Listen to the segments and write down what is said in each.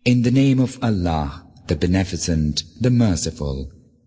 In the name of Allah, the Beneficent, the Merciful.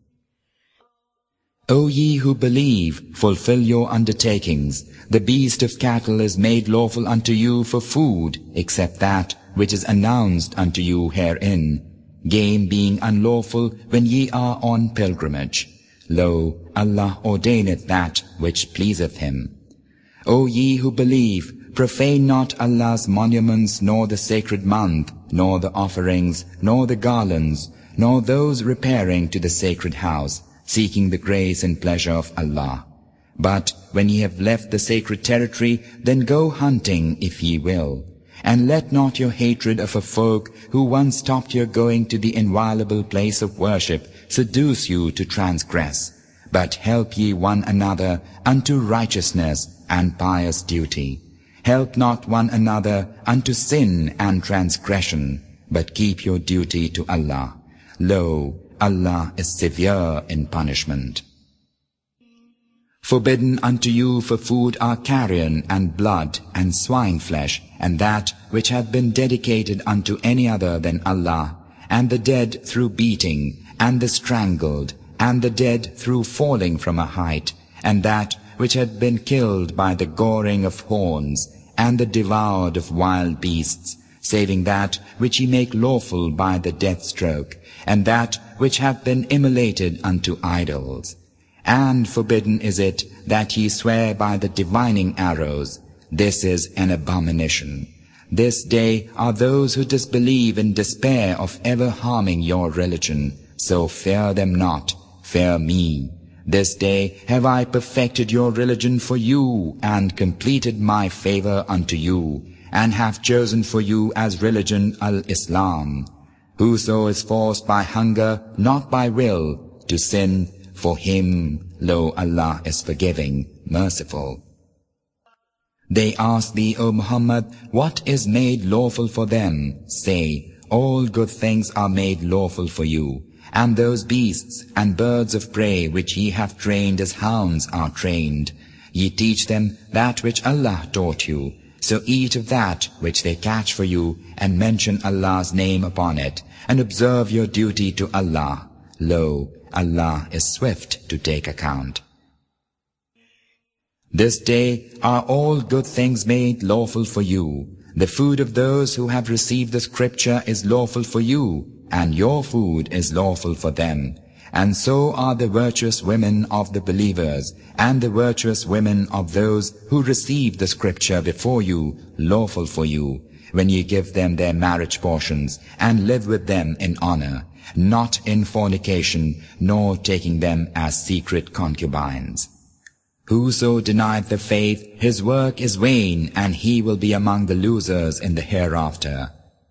O ye who believe, fulfill your undertakings. The beast of cattle is made lawful unto you for food, except that which is announced unto you herein, game being unlawful when ye are on pilgrimage. Lo, Allah ordaineth that which pleaseth Him. O ye who believe, profane not Allah's monuments, nor the sacred month, nor the offerings, nor the garlands, nor those repairing to the sacred house, seeking the grace and pleasure of Allah. But when ye have left the sacred territory, then go hunting if ye will. And let not your hatred of a folk who once stopped your going to the inviolable place of worship seduce you to transgress, but help ye one another unto righteousness and pious duty. Help not one another unto sin and transgression, but keep your duty to Allah. Lo, Allah is severe in punishment. Forbidden unto you for food are carrion and blood and swine flesh, and that which hath been dedicated unto any other than Allah, and the dead through beating, and the strangled, and the dead through falling from a height, and that which had been killed by the goring of horns, and the devoured of wild beasts, saving that which ye make lawful by the death stroke, and that which hath been immolated unto idols. And forbidden is it that ye swear by the divining arrows. This is an abomination. This day are those who disbelieve in despair of ever harming your religion. So fear them not, fear me. This day have I perfected your religion for you, and completed my favor unto you, and have chosen for you as religion al-Islam. Whoso is forced by hunger, not by will, to sin, for him, lo, Allah is forgiving, merciful. They ask thee, O Muhammad, what is made lawful for them? Say, all good things are made lawful for you, and those beasts and birds of prey which ye have trained as hounds are trained. Ye teach them that which Allah taught you. So eat of that which they catch for you, and mention Allah's name upon it, and observe your duty to Allah. Lo, Allah is swift to take account. This day are all good things made lawful for you. The food of those who have received the scripture is lawful for you, and your food is lawful for them. And so are the virtuous women of the believers, and the virtuous women of those who received the scripture before you, lawful for you, when ye give them their marriage portions, and live with them in honor, not in fornication, nor taking them as secret concubines. Whoso denieth the faith, his work is vain, and he will be among the losers in the hereafter.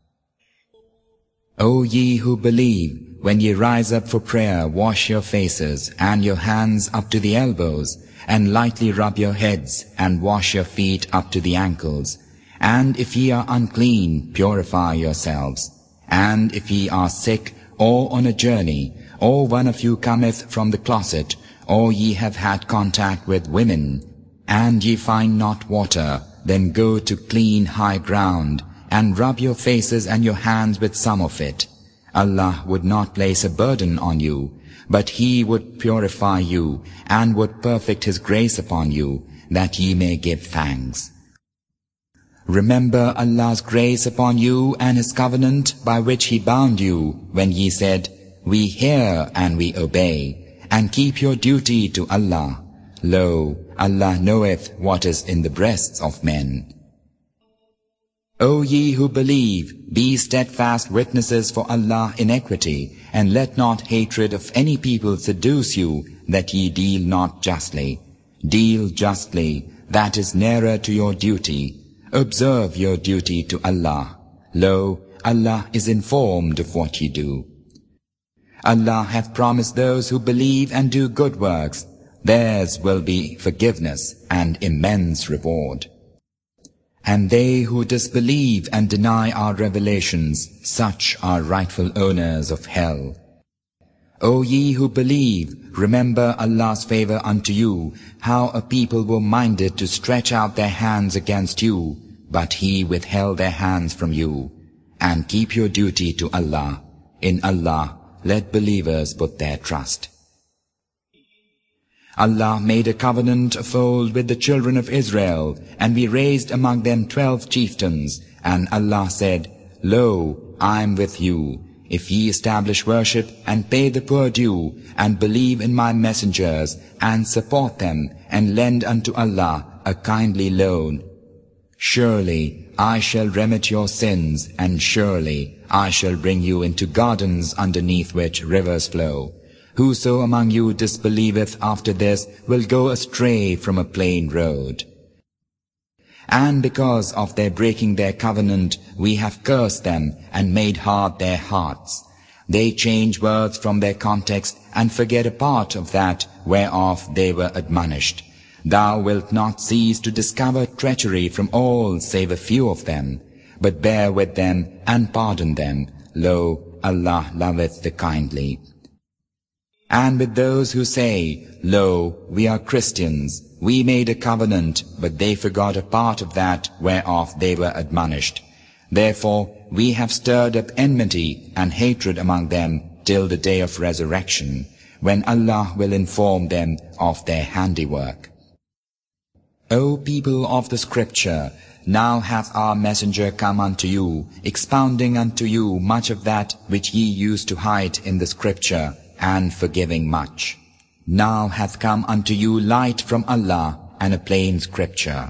O ye who believe, when ye rise up for prayer, wash your faces, and your hands up to the elbows, and lightly rub your heads, and wash your feet up to the ankles. And if ye are unclean, purify yourselves. And if ye are sick, or on a journey, or one of you cometh from the closet, or ye have had contact with women, and ye find not water, then go to clean high ground, and rub your faces and your hands with some of it. Allah would not place a burden on you, but He would purify you, and would perfect His grace upon you, that ye may give thanks. Remember Allah's grace upon you and His covenant by which He bound you, when ye said, We hear and we obey, and keep your duty to Allah. Lo, Allah knoweth what is in the breasts of men. O ye who believe, be steadfast witnesses for Allah in equity, and let not hatred of any people seduce you, that ye deal not justly. Deal justly, that is nearer to your duty. Observe your duty to Allah. Lo, Allah is informed of what ye do. Allah hath promised those who believe and do good works, theirs will be forgiveness and immense reward. And they who disbelieve and deny our revelations, such are rightful owners of hell. O ye who believe, remember Allah's favor unto you, how a people were minded to stretch out their hands against you, but He withheld their hands from you. and keep your duty to Allah. In Allah let believers put their trust. Allah made a covenant of old with the children of Israel, and we raised among them 12 chieftains, and Allah said, Lo, I am with you, if ye establish worship and pay the poor due, and believe in my messengers, and support them, and lend unto Allah a kindly loan. Surely I shall remit your sins, and surely I shall bring you into gardens underneath which rivers flow. Whoso among you disbelieveth after this will go astray from a plain road. And because of their breaking their covenant, we have cursed them and made hard their hearts. They change words from their context and forget a part of that whereof they were admonished. Thou wilt not cease to discover treachery from all save a few of them, but bear with them and pardon them. Lo, Allah loveth the kindly. And with those who say, Lo, we are Christians, we made a covenant, but they forgot a part of that whereof they were admonished. Therefore we have stirred up enmity and hatred among them till the day of resurrection, when Allah will inform them of their handiwork. O people of the Scripture, now hath our messenger come unto you, expounding unto you much of that which ye used to hide in the Scripture, and forgiving much. Now hath come unto you light from Allah, and a plain Scripture,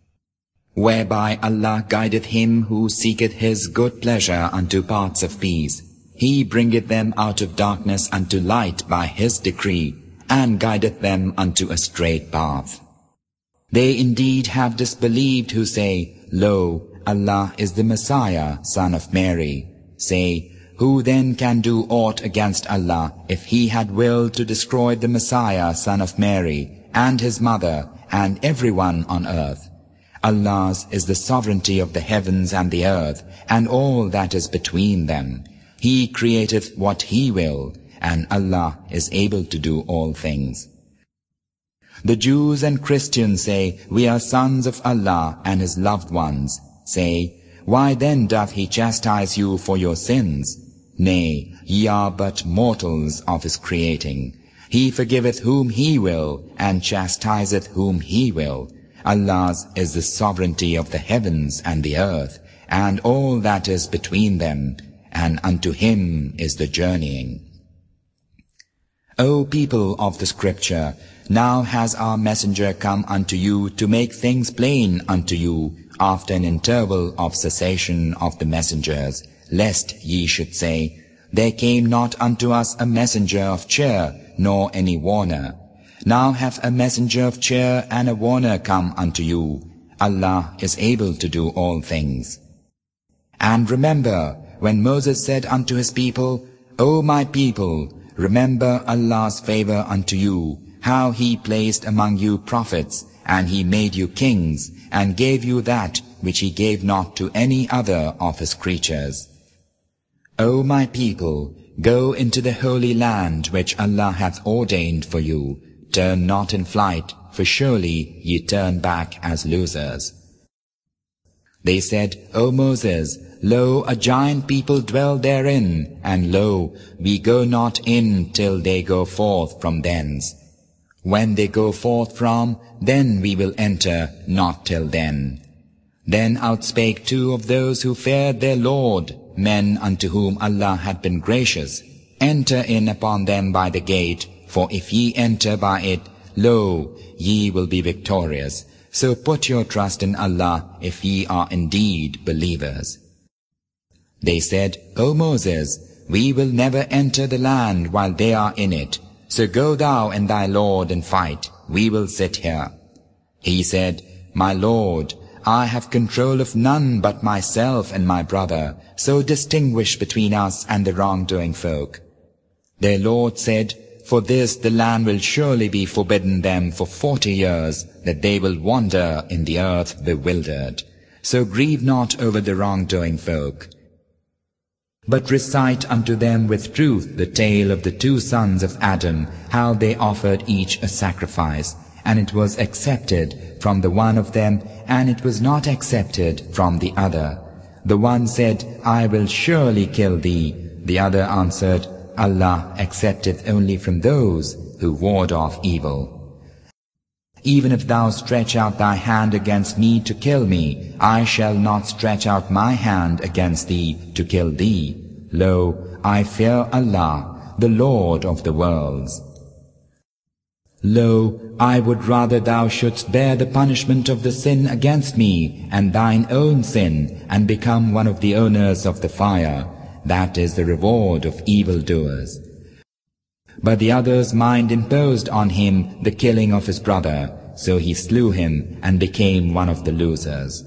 whereby Allah guideth him who seeketh his good pleasure unto paths of peace. He bringeth them out of darkness unto light by his decree, and guideth them unto a straight path. They indeed have disbelieved who say, Lo, Allah is the Messiah, son of Mary. Say, who then can do aught against Allah if he had willed to destroy the Messiah, son of Mary, and his mother, and everyone on earth? Allah's is the sovereignty of the heavens and the earth, and all that is between them. He createth what He will, and Allah is able to do all things. The Jews and Christians say, We are sons of Allah and His loved ones. Say, why then doth He chastise you for your sins? Nay, ye are but mortals of His creating. He forgiveth whom He will, and chastiseth whom He will. Allah's is the sovereignty of the heavens and the earth, and all that is between them, and unto Him is the journeying. O people of the Scripture, now has our messenger come unto you to make things plain unto you, after an interval of cessation of the messengers, lest ye should say, There came not unto us a messenger of cheer, nor any warner. Now hath a messenger of cheer and a warner come unto you. Allah is able to do all things. And remember, when Moses said unto his people, O my people, remember Allah's favor unto you, how He placed among you prophets, and He made you kings, and gave you that which He gave not to any other of His creatures. O my people, go into the holy land which Allah hath ordained for you. Turn not in flight, for surely ye turn back as losers. They said, O Moses, lo, a giant people dwell therein, and lo, we go not in till they go forth from thence. When they go forth from, then we will enter, not till then. Then outspake two of those who feared their Lord, men unto whom Allah had been gracious, Enter in upon them by the gate, for if ye enter by it, lo, ye will be victorious. So put your trust in Allah, if ye are indeed believers. They said, O Moses, we will never enter the land while they are in it. So go thou and thy Lord and fight. We will sit here. He said, My Lord, I have control of none but myself and my brother, so distinguish between us and the wrongdoing folk. Their Lord said, For this the land will surely be forbidden them for 40 years, that they will wander in the earth bewildered. So grieve not over the wrongdoing folk, but recite unto them with truth the tale of the two sons of Adam, how they offered each a sacrifice, and it was accepted from the one of them, and it was not accepted from the other. The one said, I will surely kill thee. The other answered, Allah accepteth only from those who ward off evil. Even if thou stretch out thy hand against me to kill me, I shall not stretch out my hand against thee to kill thee. Lo, I fear Allah, the Lord of the worlds. Lo, I would rather thou shouldst bear the punishment of the sin against me, and thine own sin, and become one of the owners of the fire. That is the reward of evildoers. But the other's mind imposed on him the killing of his brother, so he slew him and became one of the losers.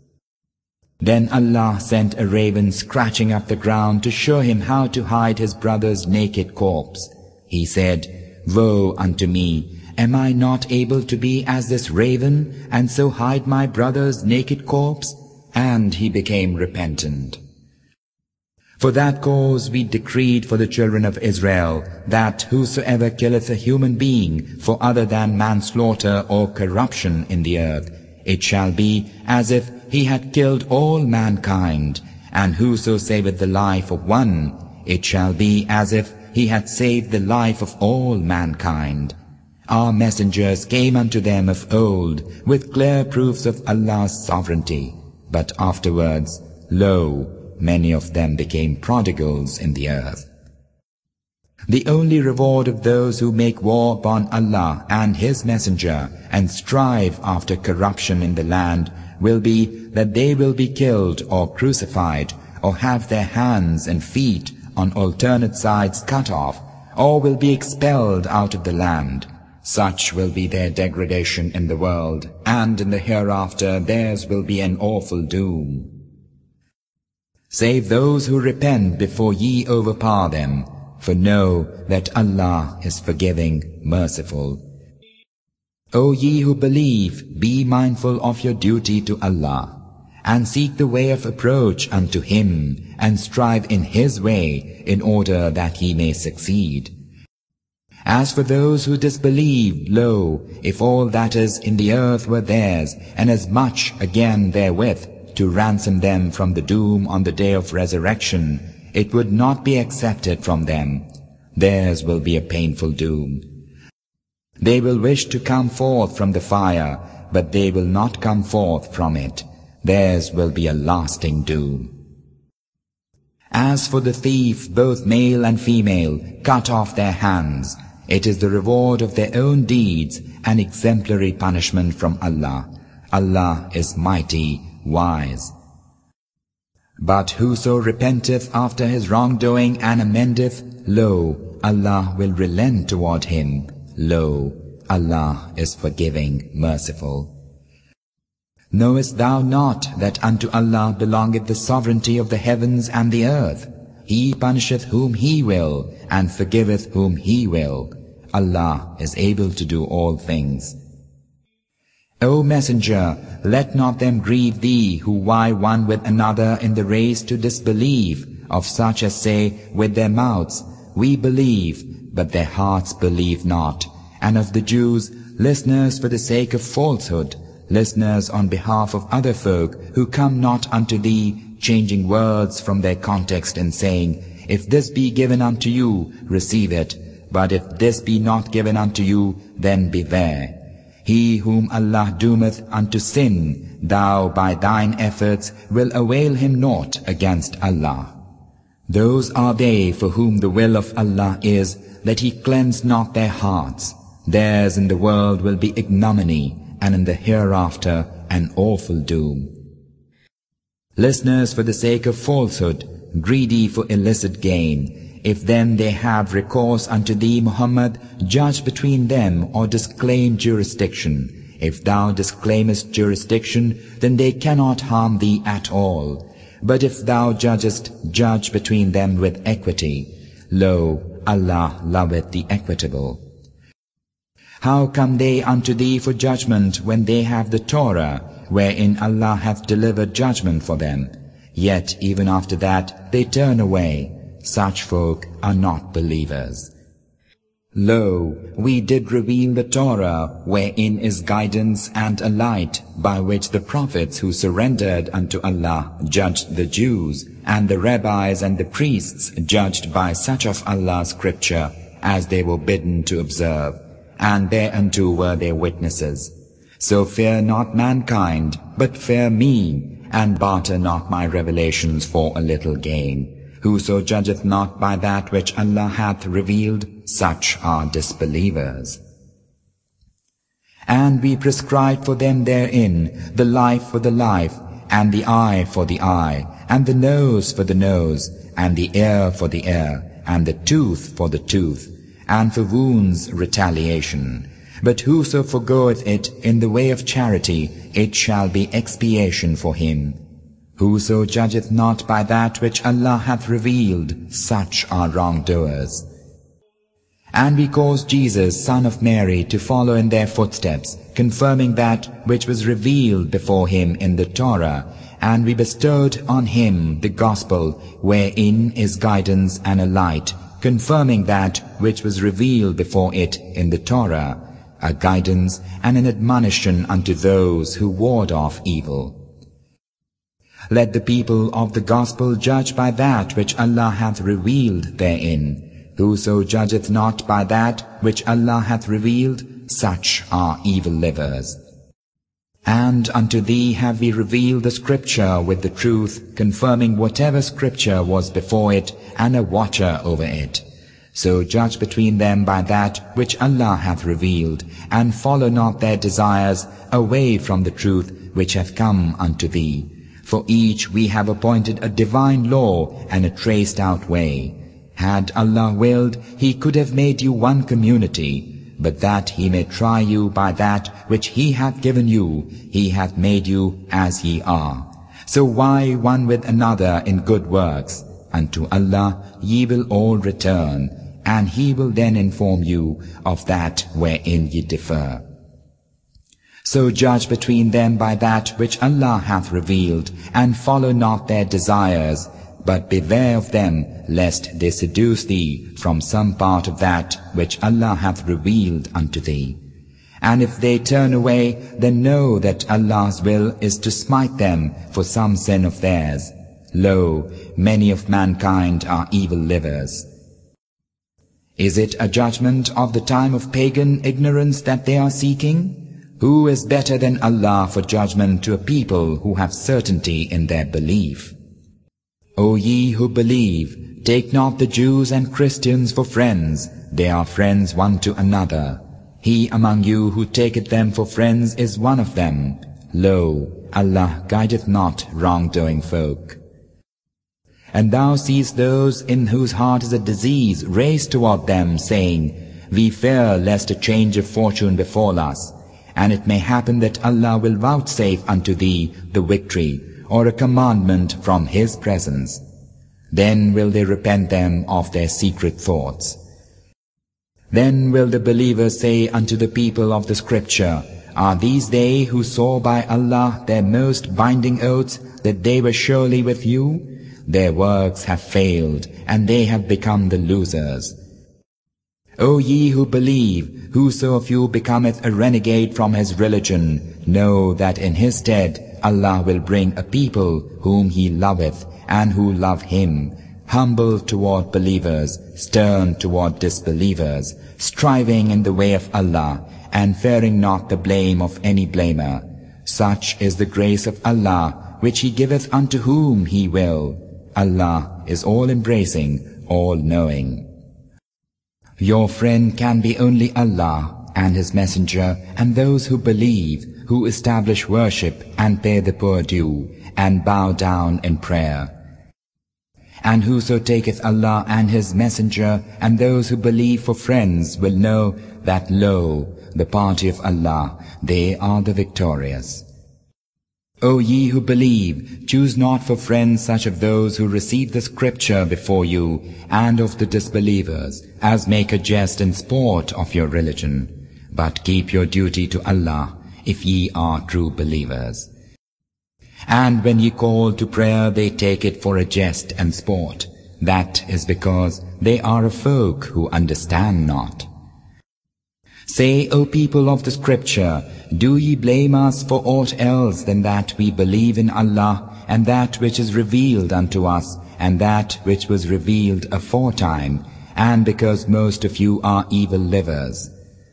Then Allah sent a raven scratching up the ground to show him how to hide his brother's naked corpse. He said, Woe unto me! Am I not able to be as this raven, and so hide my brother's naked corpse? And he became repentant. For that cause we decreed for the children of Israel that whosoever killeth a human being for other than manslaughter or corruption in the earth, it shall be as if he had killed all mankind, and whoso saveth the life of one, it shall be as if he had saved the life of all mankind. Our messengers came unto them of old with clear proofs of Allah's sovereignty, but afterwards, lo, many of them became prodigals in the earth. The only reward of those who make war upon Allah and His Messenger and strive after corruption in the land will be that they will be killed or crucified, or have their hands and feet on alternate sides cut off, or will be expelled out of the land. Such will be their degradation in the world, and in the hereafter theirs will be an awful doom. Save those who repent before ye overpower them, for know that Allah is forgiving, merciful. O ye who believe, be mindful of your duty to Allah, and seek the way of approach unto Him, and strive in His way, in order that ye may succeed. As for those who disbelieved, lo, if all that is in the earth were theirs, and as much again therewith, to ransom them from the doom on the day of resurrection, it would not be accepted from them. Theirs will be a painful doom. They will wish to come forth from the fire, but they will not come forth from it. Theirs will be a lasting doom. As for the thief, both male and female, cut off their hands. It is the reward of their own deeds, an exemplary punishment from Allah. Allah is mighty, wise. But whoso repenteth after his wrongdoing and amendeth, lo, Allah will relent toward him. Lo, Allah is forgiving, merciful. Knowest thou not that unto Allah belongeth the sovereignty of the heavens and the earth? He punisheth whom He will, and forgiveth whom He will. Allah is able to do all things. O Messenger, let not them grieve thee who vie one with another in the race to disbelieve, of such as say with their mouths, We believe, but their hearts believe not. And of the Jews, listeners for the sake of falsehood, listeners on behalf of other folk who come not unto thee, changing words from their context and saying, If this be given unto you, receive it, but if this be not given unto you, then beware. He whom Allah doometh unto sin, thou by thine efforts will avail him naught against Allah. Those are they for whom the will of Allah is that He cleanse not their hearts. Theirs in the world will be ignominy, and in the hereafter an awful doom. Listeners for the sake of falsehood, greedy for illicit gain, if then they have recourse unto thee, Muhammad, judge between them or disclaim jurisdiction. If thou disclaimest jurisdiction, then they cannot harm thee at all. But if thou judgest, judge between them with equity. Lo, Allah loveth the equitable. How come they unto thee for judgment when they have the Torah, wherein Allah hath delivered judgment for them? Yet even after that they turn away. Such folk are not believers. Lo, we did reveal the Torah, wherein is guidance and a light, by which the prophets who surrendered unto Allah judged the Jews, and the rabbis and the priests judged by such of Allah's scripture as they were bidden to observe, and thereunto were their witnesses. So fear not mankind, but fear me, and barter not my revelations for a little gain. Whoso judgeth not by that which Allah hath revealed, such are disbelievers. And we prescribed for them therein the life for the life, and the eye for the eye, and the nose for the nose, and the ear for the ear, and the tooth for the tooth, and for wounds retaliation. But whoso forgoeth it in the way of charity, it shall be expiation for him. Whoso judgeth not by that which Allah hath revealed, such are wrongdoers. And we caused Jesus, son of Mary, to follow in their footsteps, confirming that which was revealed before him in the Torah, and we bestowed on him the gospel, wherein is guidance and a light, confirming that which was revealed before it in the Torah, a guidance and an admonition unto those who ward off evil. Let the people of the gospel judge by that which Allah hath revealed therein. Whoso judgeth not by that which Allah hath revealed, such are evil livers. And unto thee have we revealed the scripture with the truth, confirming whatever scripture was before it, and a watcher over it. So judge between them by that which Allah hath revealed, and follow not their desires away from the truth which hath come unto thee. For each we have appointed a divine law and a traced out way. Had Allah willed, He could have made you one community, but that He may try you by that which He hath given you, He hath made you as ye are. So vie one with another in good works. Unto Allah ye will all return, and He will then inform you of that wherein ye differ. So judge between them by that which Allah hath revealed, and follow not their desires, but beware of them, lest they seduce thee from some part of that which Allah hath revealed unto thee. And if they turn away, then know that Allah's will is to smite them for some sin of theirs. Lo, many of mankind are evil livers. Is it a judgment of the time of pagan ignorance that they are seeking? Who is better than Allah for judgment to a people who have certainty in their belief? O ye who believe, take not the Jews and Christians for friends, they are friends one to another. He among you who taketh them for friends is one of them. Lo, Allah guideth not wrongdoing folk. And thou seest those in whose heart is a disease raised toward them, saying, We fear lest a change of fortune befall us. And it may happen that Allah will vouchsafe unto thee the victory, or a commandment from His presence. Then will they repent them of their secret thoughts. Then will the believers say unto the people of the scripture, Are these they who swore by Allah their most binding oaths, that they were surely with you? Their works have failed, and they have become the losers. O ye who believe, whoso of you becometh a renegade from his religion, know that in his stead Allah will bring a people whom He loveth, and who love Him, humble toward believers, stern toward disbelievers, striving in the way of Allah, and fearing not the blame of any blamer. Such is the grace of Allah, which He giveth unto whom He will. Allah is all-embracing, all-knowing. Your friend can be only Allah and His Messenger, and those who believe, who establish worship and pay the poor due, and bow down in prayer. And whoso taketh Allah and His Messenger and those who believe for friends will know that, lo, the party of Allah, they are the victorious. O ye who believe, choose not for friends such of those who receive the scripture before you, and of the disbelievers, as make a jest and sport of your religion. But keep your duty to Allah, if ye are true believers. And when ye call to prayer, they take it for a jest and sport. That is because they are a folk who understand not. Say, O people of the Scripture, do ye blame us for aught else than that we believe in Allah, and that which is revealed unto us, and that which was revealed aforetime, and because most of you are evil livers?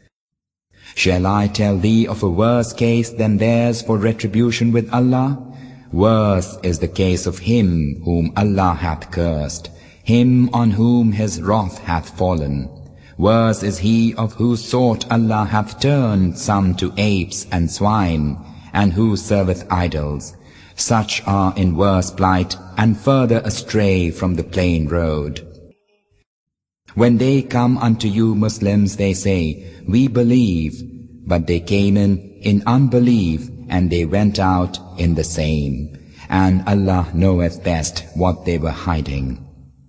Shall I tell thee of a worse case than theirs for retribution with Allah? Worse is the case of him whom Allah hath cursed, him on whom his wrath hath fallen. Worse is he of whose sort Allah hath turned some to apes and swine, and who serveth idols. Such are in worse plight and further astray from the plain road. When they come unto you Muslims, they say, we believe, but they came in unbelief, and they went out in the same. And Allah knoweth best what they were hiding.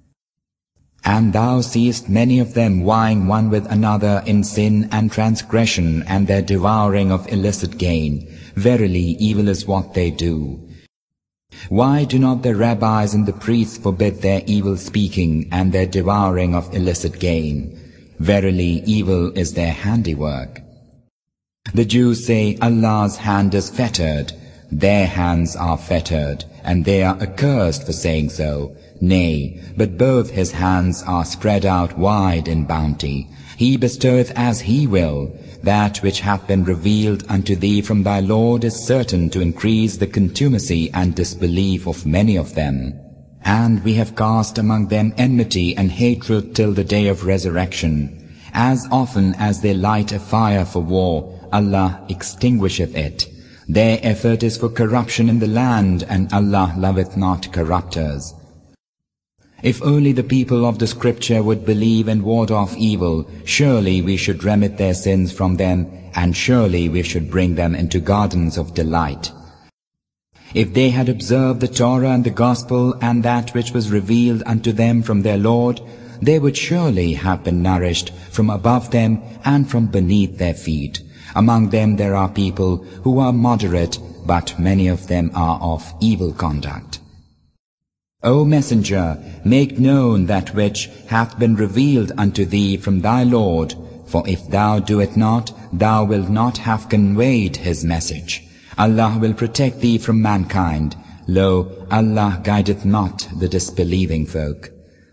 And thou seest many of them vying one with another in sin and transgression, and their devouring of illicit gain. Verily, evil is what they do. Why do not the rabbis and the priests forbid their evil speaking and their devouring of illicit gain? Verily, evil is their handiwork. The Jews say Allah's hand is fettered. Their hands are fettered, and they are accursed for saying so. Nay, but both his hands are spread out wide in bounty. He bestoweth as he will. That which hath been revealed unto thee from thy Lord is certain to increase the contumacy and disbelief of many of them. And we have cast among them enmity and hatred till the day of resurrection. As often as they light a fire for war, Allah extinguisheth it. Their effort is for corruption in the land, and Allah loveth not corrupters. If only the people of the Scripture would believe and ward off evil, surely we should remit their sins from them, and surely we should bring them into gardens of delight. If they had observed the Torah and the Gospel and that which was revealed unto them from their Lord, they would surely have been nourished from above them and from beneath their feet. Among them there are people who are moderate, but many of them are of evil conduct. O Messenger, make known that which hath been revealed unto thee from thy Lord, for if thou do it not, thou wilt not have conveyed his message. Allah will protect thee from mankind. Lo, Allah guideth not the disbelieving folk.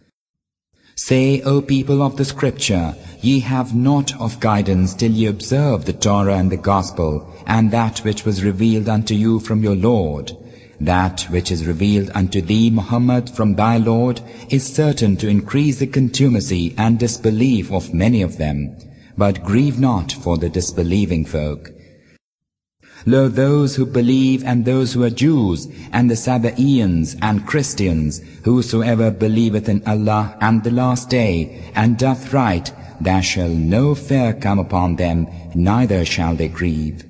Say, O people of the Scripture, ye have naught of guidance till ye observe the Torah and the Gospel, and that which was revealed unto you from your Lord. That which is revealed unto thee, Muhammad, from thy Lord, is certain to increase the contumacy and disbelief of many of them. But grieve not for the disbelieving folk. Lo, those who believe and those who are Jews, and the Sabaeans and Christians, whosoever believeth in Allah and the last day, and doth right, there shall no fear come upon them, neither shall they grieve.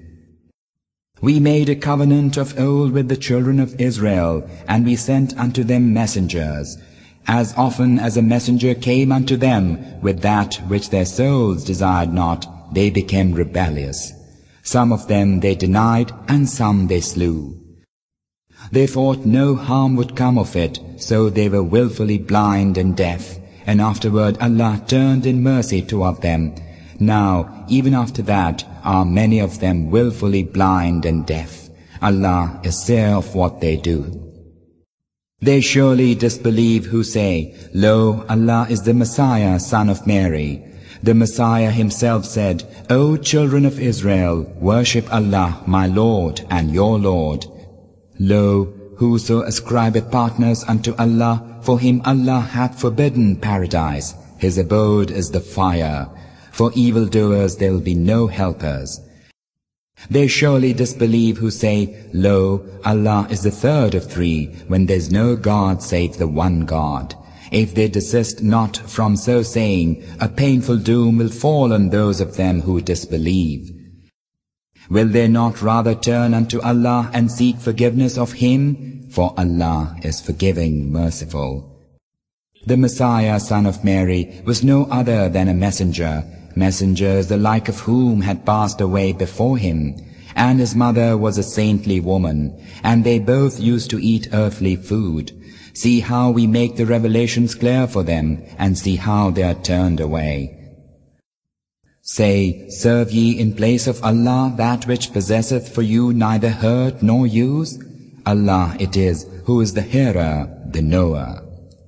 We made a covenant of old with the children of Israel, and we sent unto them messengers. As often as a messenger came unto them with that which their souls desired not, they became rebellious. Some of them they denied, and some they slew. They thought no harm would come of it, so they were willfully blind and deaf, and afterward Allah turned in mercy toward them. Now, even after that, are many of them willfully blind and deaf. Allah is seer of what they do. They surely disbelieve who say, Lo, Allah is the Messiah, son of Mary. The Messiah himself said, O children of Israel, worship Allah, my Lord and your Lord. Lo, whoso ascribeth partners unto Allah, for him Allah hath forbidden paradise. His abode is the fire. For evildoers there will be no helpers. They surely disbelieve who say, Lo, Allah is the third of three, when there is no God save the one God. If they desist not from so saying, a painful doom will fall on those of them who disbelieve. Will they not rather turn unto Allah and seek forgiveness of Him? For Allah is forgiving, merciful. The Messiah, son of Mary, was no other than a messenger, messengers the like of whom had passed away before him, and his mother was a saintly woman, and they both used to eat earthly food. See how we make the revelations clear for them, and see how they are turned away. Say, serve ye in place of Allah that which possesseth for you neither hurt nor use? Allah it is who is the hearer, the knower.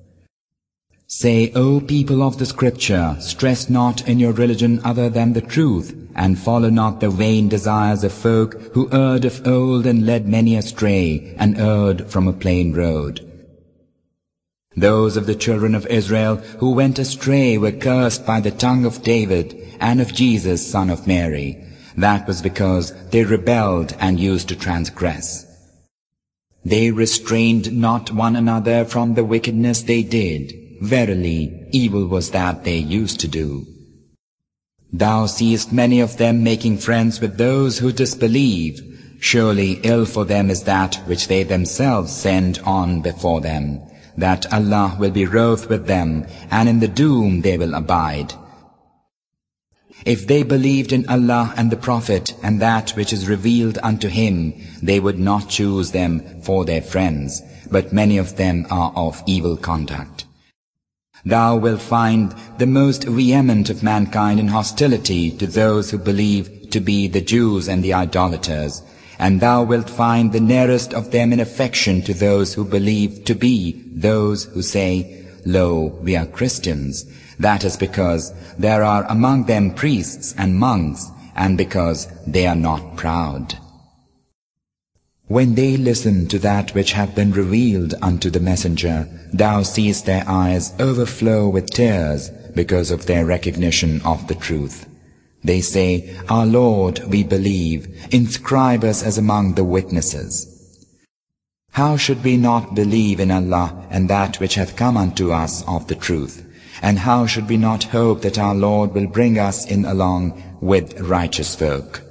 Say, O people of the scripture, stress not in your religion other than the truth, and follow not the vain desires of folk who erred of old and led many astray, and erred from a plain road. Those of the children of Israel who went astray were cursed by the tongue of David and of Jesus, son of Mary. That was because they rebelled and used to transgress. They restrained not one another from the wickedness they did. Verily, evil was that they used to do. Thou seest many of them making friends with those who disbelieve. Surely ill for them is that which they themselves send on before them, that Allah will be wroth with them, and in the doom they will abide. If they believed in Allah and the Prophet and that which is revealed unto him, they would not choose them for their friends, but many of them are of evil conduct. Thou wilt find the most vehement of mankind in hostility to those who believe to be the Jews and the idolaters, and thou wilt find the nearest of them in affection to those who believe to be those who say, Lo, we are Christians. That is because there are among them priests and monks, and because they are not proud. When they listen to that which hath been revealed unto the messenger, thou seest their eyes overflow with tears because of their recognition of the truth. They say, Our Lord, we believe, inscribe us as among the witnesses. How should we not believe in Allah and that which hath come unto us of the truth? And how should we not hope that our Lord will bring us in along with righteous folk?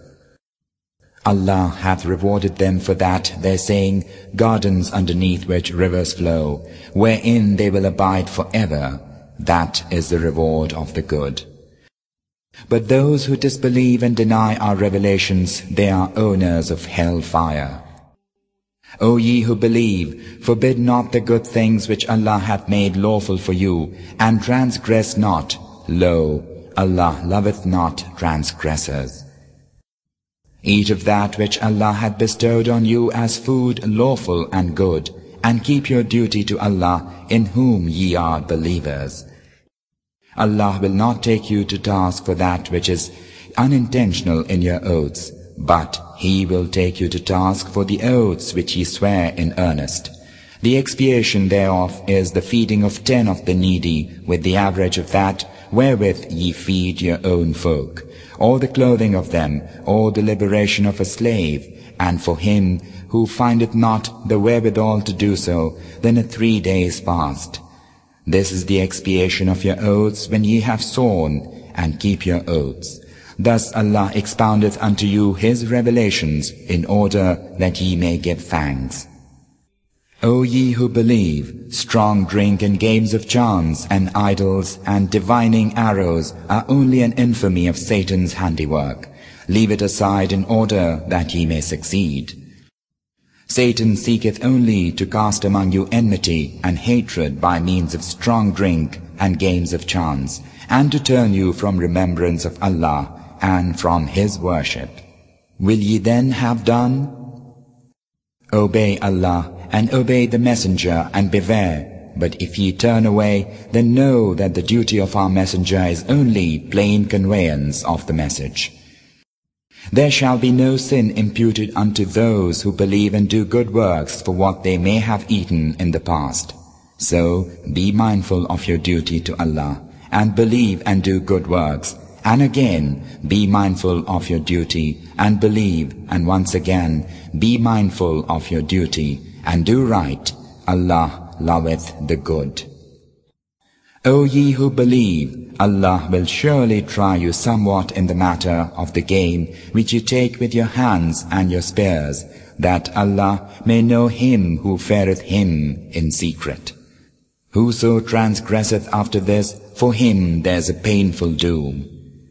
Allah hath rewarded them for that, their saying, gardens underneath which rivers flow, wherein they will abide forever. That is the reward of the good. But those who disbelieve and deny our revelations, they are owners of hell fire. O ye who believe, forbid not the good things which Allah hath made lawful for you, and transgress not. Lo, Allah loveth not transgressors. Eat of that which Allah hath bestowed on you as food lawful and good, and keep your duty to Allah, in whom ye are believers. Allah will not take you to task for that which is unintentional in your oaths, but He will take you to task for the oaths which ye swear in earnest. The expiation thereof is the feeding of 10 of the needy, with the average of that wherewith ye feed your own folk, or the clothing of them, or the liberation of a slave, and for him who findeth not the wherewithal to do so, then a 3 days fast. This is the expiation of your oaths when ye have sworn, and keep your oaths. Thus Allah expoundeth unto you His revelations, in order that ye may give thanks. O ye who believe, strong drink and games of chance and idols and divining arrows are only an infamy of Satan's handiwork. Leave it aside in order that ye may succeed. Satan seeketh only to cast among you enmity and hatred by means of strong drink and games of chance, and to turn you from remembrance of Allah and from His worship. Will ye then have done? Obey Allah and obey the messenger, and beware. But if ye turn away, then know that the duty of our messenger is only plain conveyance of the message. There shall be no sin imputed unto those who believe and do good works for what they may have eaten in the past. So be mindful of your duty to Allah, and believe and do good works. And again, be mindful of your duty, and believe, and once again, be mindful of your duty, and do right. Allah loveth the good. O ye who believe, Allah will surely try you somewhat in the matter of the game which you take with your hands and your spears, that Allah may know him who feareth Him in secret. Whoso transgresseth after this, for him there is a painful doom.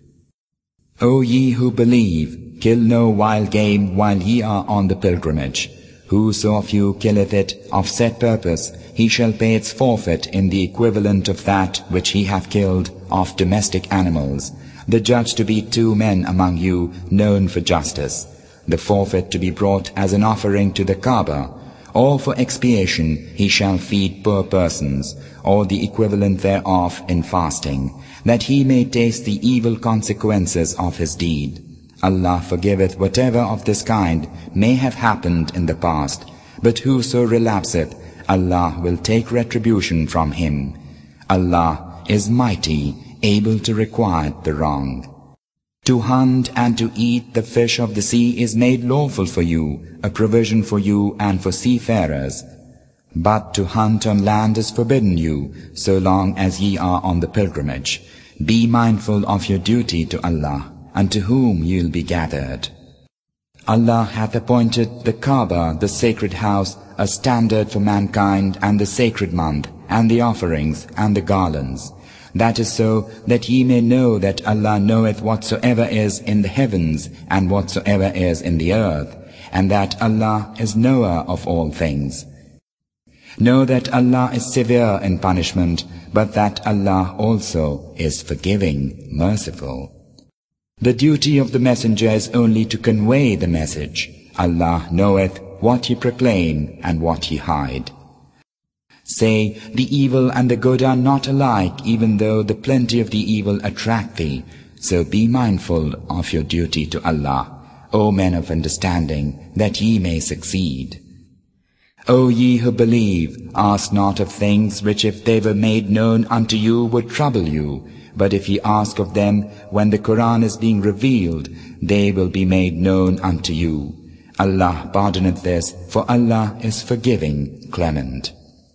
O ye who believe, kill no wild game while ye are on the pilgrimage. Whoso of you killeth it of set purpose, he shall pay its forfeit in the equivalent of that which he hath killed of domestic animals. the judge to be 2 men among you known for justice, the forfeit to be brought as an offering to the Kaaba, or for expiation he shall feed poor persons, or the equivalent thereof in fasting, that he may taste the evil consequences of his deed. Allah forgiveth whatever of this kind may have happened in the past, but whoso relapseth, Allah will take retribution from him. Allah is mighty, able to requite the wrong. To hunt and to eat the fish of the sea is made lawful for you, a provision for you and for seafarers. But to hunt on land is forbidden you, so long as ye are on the pilgrimage. Be mindful of your duty to Allah, unto whom you'll be gathered. Allah hath appointed the Kaaba, the sacred house, a standard for mankind, and the sacred month, and the offerings, and the garlands. That is so that ye may know that Allah knoweth whatsoever is in the heavens, and whatsoever is in the earth, and that Allah is knower of all things. Know that Allah is severe in punishment, but that Allah also is forgiving, merciful. The duty of the messenger is only to convey the message. Allah knoweth what ye proclaim and what ye hide. Say, the evil and the good are not alike, even though the plenty of the evil attract thee. So be mindful of your duty to Allah, O men of understanding, that ye may succeed. O ye who believe, ask not of things which if they were made known unto you would trouble you. But if ye ask of them when the Quran is being revealed, they will be made known unto you. Allah pardoneth this, for Allah is forgiving, clement.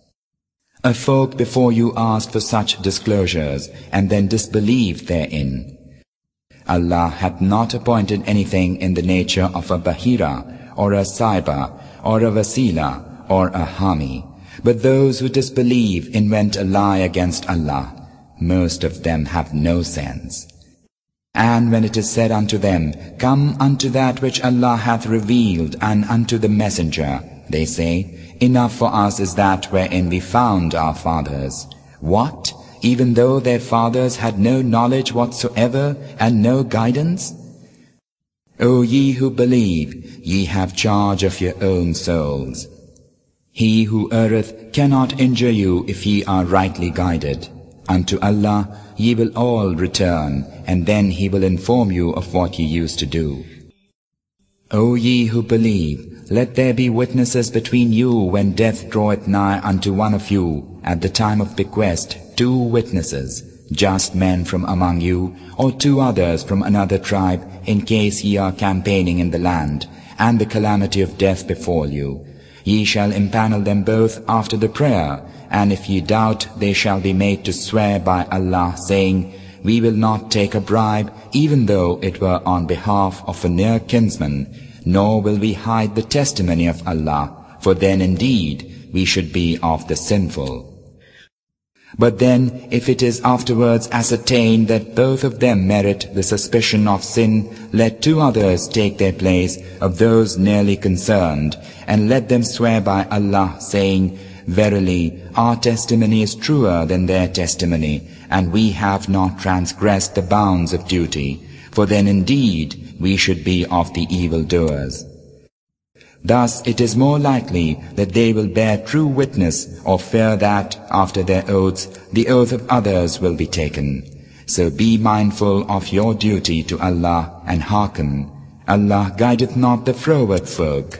A folk before you asked for such disclosures, and then disbelieved therein. Allah hath not appointed anything in the nature of a Bahira, or a Saiba, or a Wasila, or a Hami. But those who disbelieve invent a lie against Allah. Most of them have no sense. And when it is said unto them, Come unto that which Allah hath revealed, and unto the messenger, they say, Enough for us is that wherein we found our fathers. What? Even though their fathers had no knowledge whatsoever, and no guidance? O ye who believe, ye have charge of your own souls. He who erreth cannot injure you if ye are rightly guided. Unto Allah ye will all return, and then He will inform you of what ye used to do. O ye who believe, let there be witnesses between you when death draweth nigh unto one of you, at the time of bequest, 2 witnesses, just men from among you, or 2 others from another tribe, in case ye are campaigning in the land, and the calamity of death befall you. Ye shall impanel them both after the prayer, and if ye doubt, they shall be made to swear by Allah, saying, We will not take a bribe, even though it were on behalf of a near kinsman, nor will we hide the testimony of Allah, for then indeed we should be of the sinful. But then, if it is afterwards ascertained that both of them merit the suspicion of sin, let 2 others take their place of those nearly concerned, and let them swear by Allah, saying, Verily, our testimony is truer than their testimony, and we have not transgressed the bounds of duty, for then indeed we should be of the evildoers. Thus it is more likely that they will bear true witness, or fear that, after their oaths, the oath of others will be taken. So be mindful of your duty to Allah, and hearken. Allah guideth not the froward folk.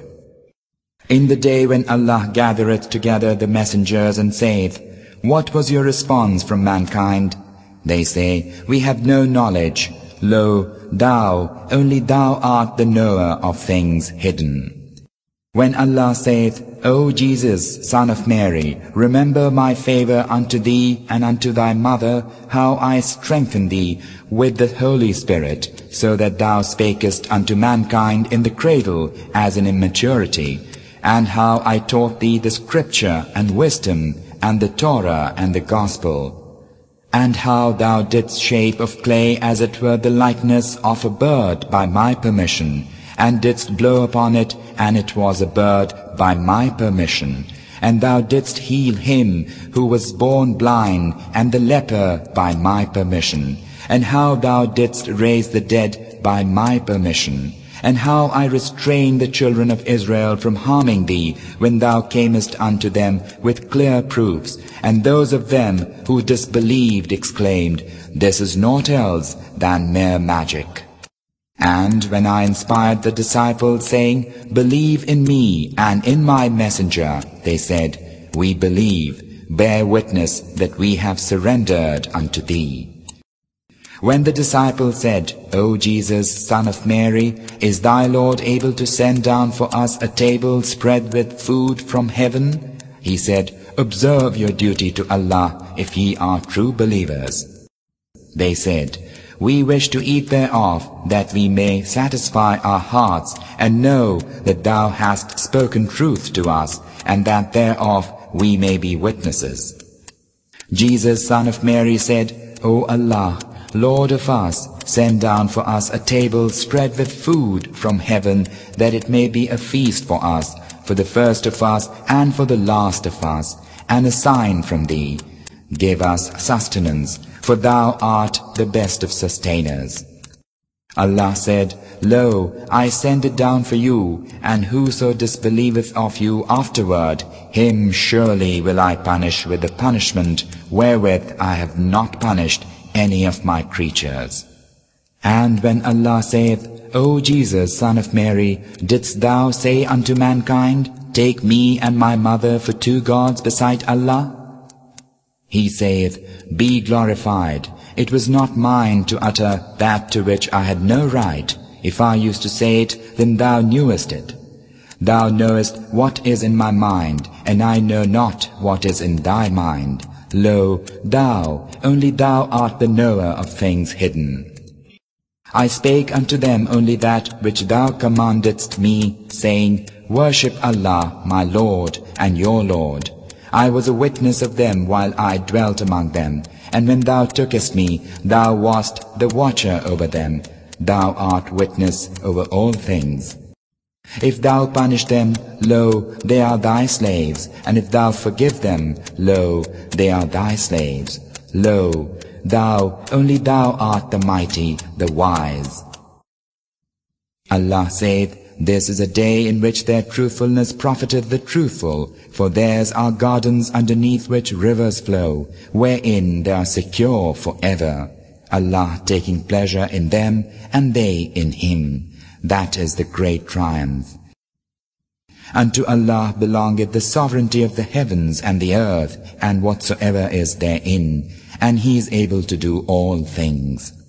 In the day when Allah gathereth together the messengers and saith, What was your response from mankind? They say, We have no knowledge. Lo, thou, only thou art the knower of things hidden. When Allah saith, O Jesus, son of Mary, remember my favor unto thee and unto thy mother, how I strengthened thee with the Holy Spirit, so that thou spakest unto mankind in the cradle as in immaturity, and how I taught thee the scripture and wisdom, and the Torah and the gospel, and how thou didst shape of clay as it were the likeness of a bird by my permission, and didst blow upon it, and it was a bird by my permission. And thou didst heal him who was born blind, and the leper by my permission. and how thou didst raise the dead by my permission, and how I restrained the children of Israel from harming thee when thou camest unto them with clear proofs, and those of them who disbelieved exclaimed, This is naught else than mere magic. And when I inspired the disciples, saying, Believe in me and in my messenger, they said, We believe, bear witness that we have surrendered unto thee. When the disciples said, O Jesus, Son of Mary, is thy Lord able to send down for us a table spread with food from heaven? He said, Observe your duty to Allah if ye are true believers. They said, We wish to eat thereof, that we may satisfy our hearts, and know that thou hast spoken truth to us, and that thereof we may be witnesses. Jesus, Son of Mary, said, O Allah, Lord of us, send down for us a table spread with food from heaven, that it may be a feast for us, for the first of us and for the last of us, and a sign from thee. Give us sustenance, for thou art the best of sustainers. Allah said, Lo, I send it down for you, and whoso disbelieveth of you afterward, him surely will I punish with the punishment wherewith I have not punished any of my creatures. And when Allah saith, O Jesus, Son of Mary, didst thou say unto mankind, Take me and my mother for two gods beside Allah? He saith, Be glorified. It was not mine to utter that to which I had no right. If I used to say it, then thou knewest it. Thou knowest what is in my mind, and I know not what is in thy mind. Lo, thou, only thou art the knower of things hidden. I spake unto them only that which thou commandedst me, saying, Worship Allah, my Lord, and your Lord. I was a witness of them while I dwelt among them, and when thou tookest me, thou wast the watcher over them. Thou art witness over all things. If thou punish them, lo, they are thy slaves, and if thou forgive them, lo, they are thy slaves. Lo, thou, only thou art the mighty, the wise. Allah saith, This is a day in which their truthfulness profiteth the truthful, for theirs are gardens underneath which rivers flow, wherein they are secure forever. Allah taking pleasure in them, and they in Him. That is the great triumph. Unto Allah belongeth the sovereignty of the heavens and the earth, and whatsoever is therein, and He is able to do all things.